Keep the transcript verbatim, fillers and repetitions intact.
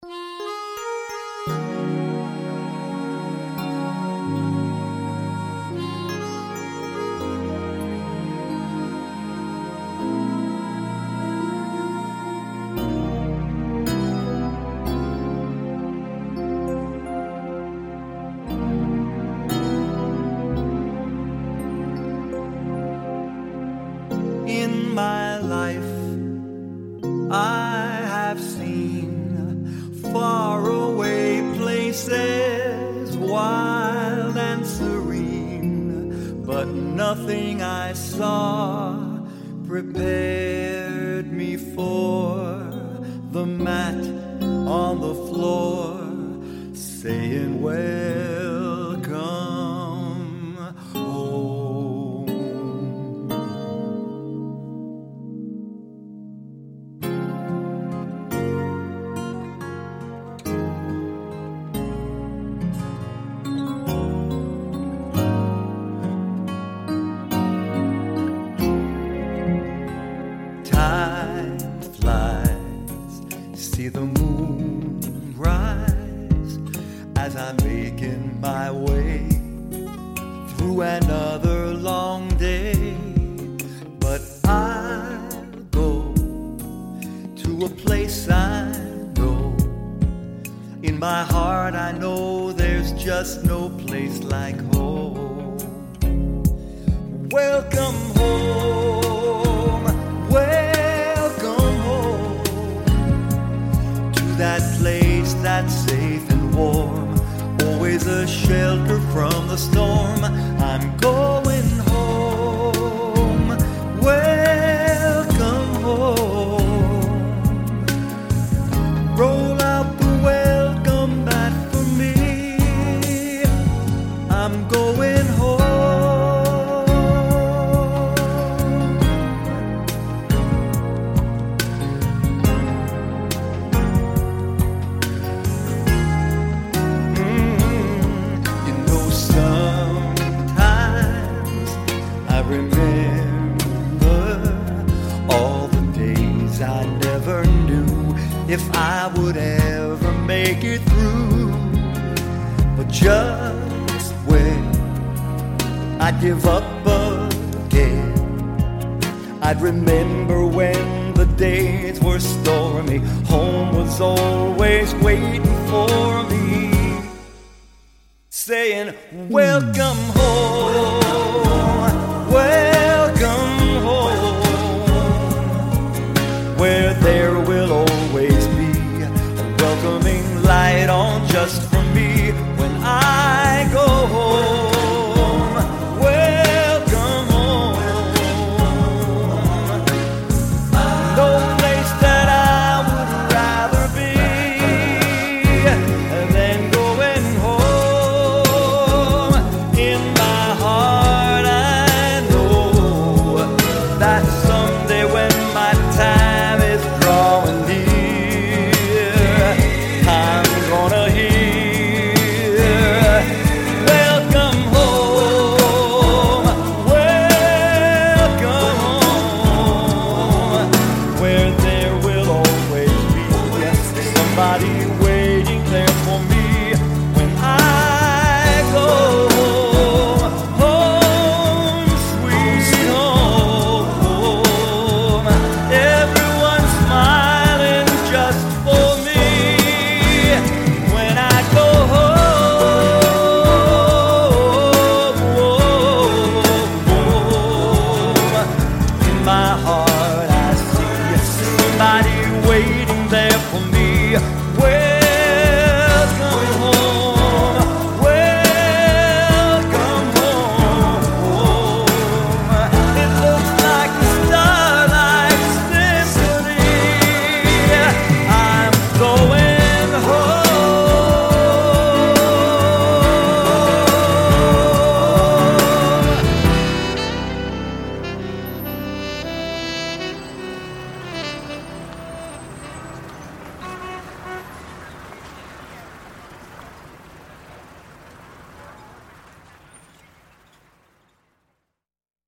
In my life, I have seen faraway places, wild and serene, but nothing I saw prepared me for the mat on the floor, saying welcome home. Time flies, see the moon rise as I'm making my way through another long day. But I'll go to a place I know. In my heart I know there's just no place like home. Welcome home, welcome home to that place that's safe and warm, always a shelter from the storm. I'm going home, welcome home. Roll out the welcome mat for me. I'm going home. Remember all the days I never knew if I would ever make it through. But just when I'd give up again, I'd remember when the days were stormy. Home was always waiting for me, saying welcome home. Welcome home, where there will always be a welcoming light on just for me when I go home. Welcome home, no place that I would rather be than going home. In my heart that someday when my time is drawing near, I'm gonna hear welcome home, welcome home, where there will always be somebody waiting there for me when I go home. Home, sweet home. Everyone smiling just for me when I go home. In my heart I see somebody waiting there for me.